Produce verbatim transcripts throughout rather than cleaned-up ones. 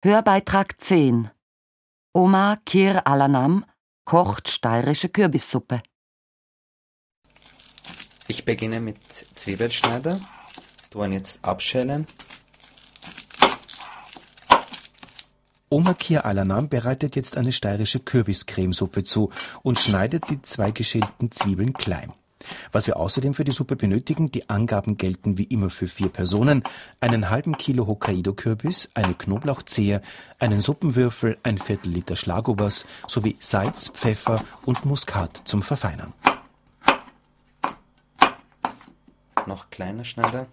Hörbeitrag zehn. Oma Kir Alanam kocht steirische Kürbissuppe. Ich beginne mit Zwiebelschneider. Tun jetzt abschälen. Oma Kir Alanam bereitet jetzt eine steirische Kürbiscremesuppe zu und schneidet die zwei geschälten Zwiebeln klein. Was wir außerdem für die Suppe benötigen, die Angaben gelten wie immer für vier Personen: einen halben Kilo Hokkaido-Kürbis, eine Knoblauchzehe, einen Suppenwürfel, ein Viertel Liter Schlagobers sowie Salz, Pfeffer und Muskat zum Verfeinern. Noch kleiner Schneider.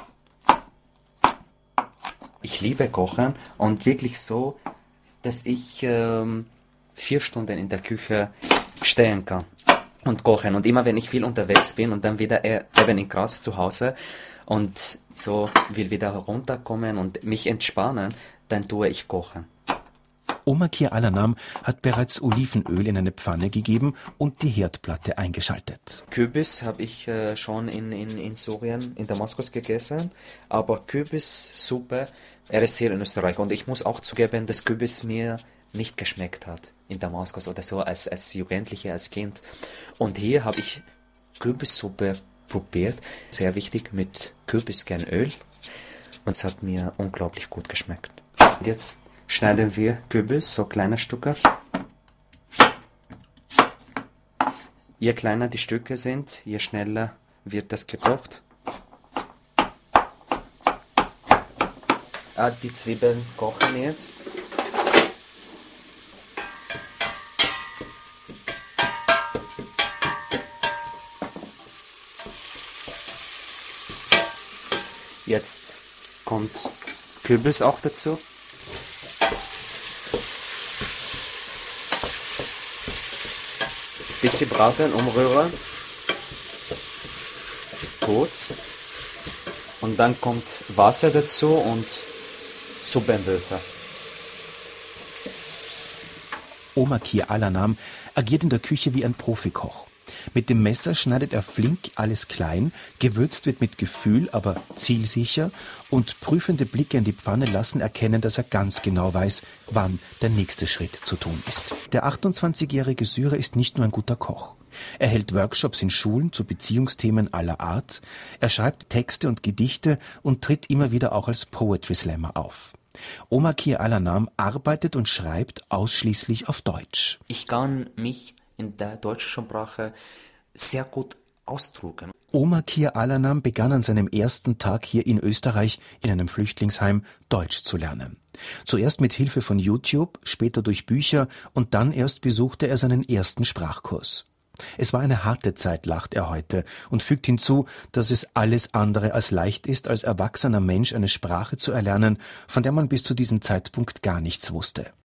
Ich liebe Kochen und wirklich so, dass ich ähm, vier Stunden in der Küche stehen kann und kochen. Und immer wenn ich viel unterwegs bin und dann wieder eben in Graz zu Hause und so will wieder runterkommen und mich entspannen, dann tue ich kochen. Oma Kir Alanam hat bereits Olivenöl in eine Pfanne gegeben und die Herdplatte eingeschaltet. Kürbis habe ich äh, schon in, in, in Syrien, in Damaskus gegessen, aber Kürbissuppe, er ist hier in Österreich und ich muss auch zugeben, dass Kürbis mir nicht geschmeckt hat in Damaskus oder so als, als Jugendliche, als Kind. Und hier habe ich Kürbissuppe probiert, sehr wichtig, mit Kürbiskernöl, und es hat mir unglaublich gut geschmeckt. Jetzt schneiden wir Kürbis, so kleine Stücke. Je kleiner die Stücke sind, je schneller wird das gekocht. Ah, die Zwiebeln kochen jetzt. Jetzt kommt Kürbis auch dazu. Bisschen braten, umrühren. Kurz. Und dann kommt Wasser dazu und Suppenwürfel. Oma Kir Alanam agiert in der Küche wie ein Profikoch. Mit dem Messer schneidet er flink alles klein, gewürzt wird mit Gefühl, aber zielsicher, und prüfende Blicke in die Pfanne lassen erkennen, dass er ganz genau weiß, wann der nächste Schritt zu tun ist. Der achtundzwanzigjährige Syrer ist nicht nur ein guter Koch. Er hält Workshops in Schulen zu Beziehungsthemen aller Art, er schreibt Texte und Gedichte und tritt immer wieder auch als Poetry Slammer auf. Oma Kir Alanam arbeitet und schreibt ausschließlich auf Deutsch. Ich kann mich in der deutschen Sprache sehr gut ausdrücken. Oma Kir Alanam begann an seinem ersten Tag hier in Österreich in einem Flüchtlingsheim Deutsch zu lernen. Zuerst mit Hilfe von YouTube, später durch Bücher und dann erst besuchte er seinen ersten Sprachkurs. Es war eine harte Zeit, lacht er heute und fügt hinzu, dass es alles andere als leicht ist, als erwachsener Mensch eine Sprache zu erlernen, von der man bis zu diesem Zeitpunkt gar nichts wusste.